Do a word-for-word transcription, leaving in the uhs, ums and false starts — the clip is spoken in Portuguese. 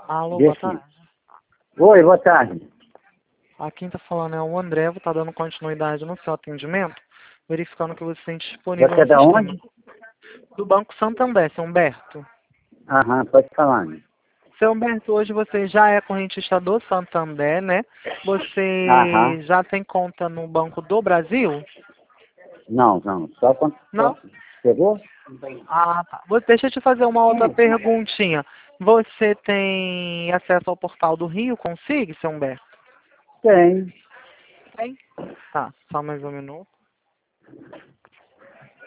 Alô, boa Desse. tarde. Oi, boa tarde. Aqui quem está falando é o André, vou estar dando continuidade no seu atendimento, verificando que você tem disponível Você é no da sistema. onde? Do Banco Santander, seu Humberto. Aham, pode falar. Seu Humberto, hoje você já é correntista do Santander, né? Você Aham. já tem conta no Banco do Brasil? Não, não. Só quando Não? chegou? Ah, tá. Vou- Deixa eu te fazer uma outra perguntinha. Você tem acesso ao portal do Rio, consegue, seu Humberto? Tem. Tem. Tá, só mais um minuto.